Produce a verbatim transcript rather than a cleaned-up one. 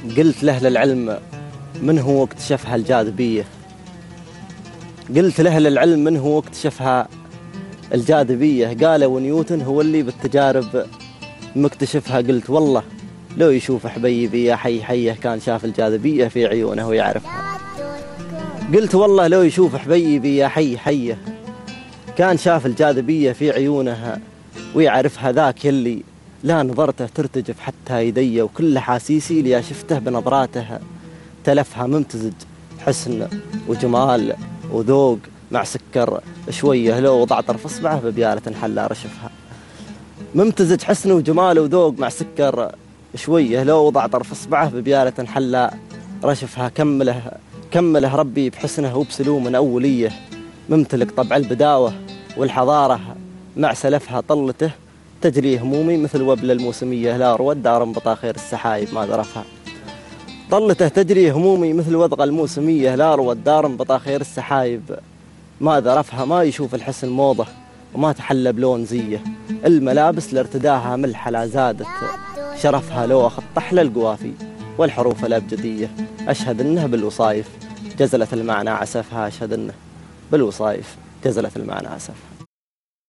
قلت لأهل العلم من هو اكتشفها الجاذبية قلت لأهل العلم من هو اكتشفها الجاذبية قالوا نيوتن هو اللي بالتجارب مكتشفها. قلت والله لو يشوف حبيبي يا حي حيه كان شاف الجاذبية في عيونه ويعرفها. قلت والله لو يشوف حبيبي يا حي حيه كان شاف الجاذبية في عيونها ويعرفها. ذاك يلي لا نظرته ترتجف حتى يدي وكل حاسيسي ليا شفته بنظراته تلفها ممتزج حسن وجمال وذوق مع سكر شوية لو وضع طرف اصبعه ببيالة حلا رشفها. ممتزج حسن وجمال وذوق مع سكر شوية لو وضع طرف اصبعه ببيالة حلا رشفها. كمله كمله ربي بحسنه وبسلوم أولية ممتلك طبع البداوة والحضارة مع سلفها. طلته تجري همومي مثل وبل الموسمية لا رود دار بطاخير السحايب ما ذرفها. طلته تجري همومي مثل وضغ الموسمية لا رود دار بطاخير السحايب ما ذرفها. ما يشوف الحسن موضة وما تحلى بلون زيه الملابس لارتداها ملحة لا زادت شرفها. لو أخذ طحل القوافي والحروف الأبجدية أشهد أنه بالوصايف جزلت المعنى عسفها. أشهد أنه بالوصايف جزلت المعنى عسفها.